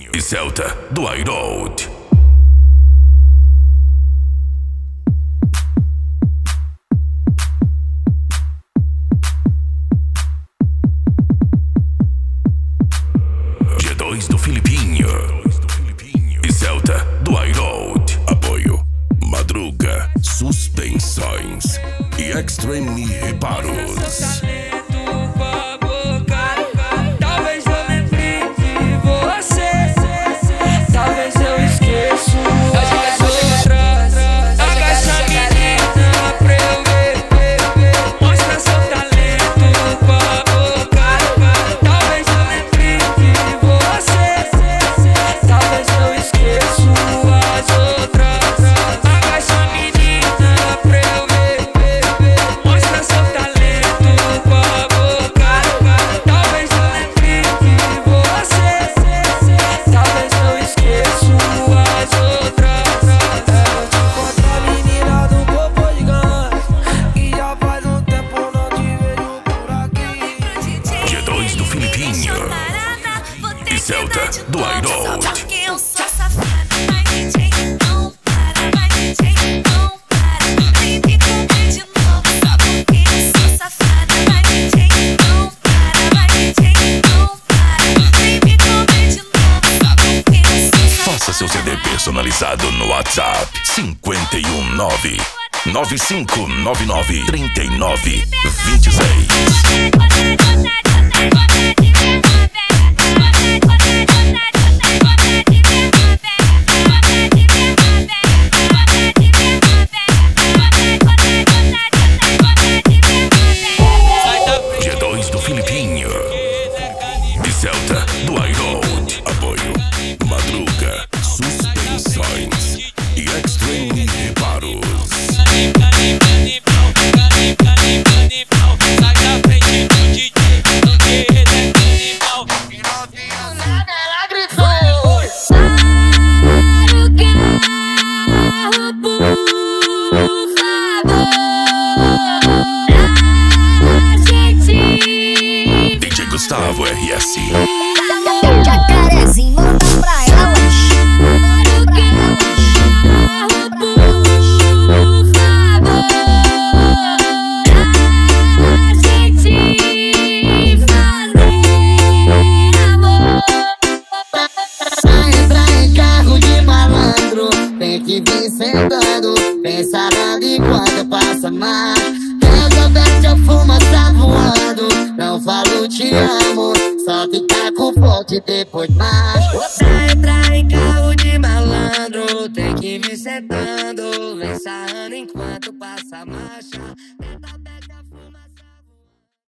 e Celta do iRoad. G2 do Filipinho e Celta do iRoad. Apoio Madruga Suspensões e Extreme Reparos. Do Filipinho e Celta do iRoad. Faça seu CD personalizado no WhatsApp 51995993926. G2 do Filipinho e Celta do iRoad. Apoio Madruga Suspensões e Extreme Reparos. DJ Gustavo RS. Jacarezinho, manda pra elas. Pra entrar em carro de malandro, tem que vir sentando, vem sarando enquanto passa mais. Resolvete a fumaça voando, não falo te amo, só ficar com forte depois mais. Pra entrar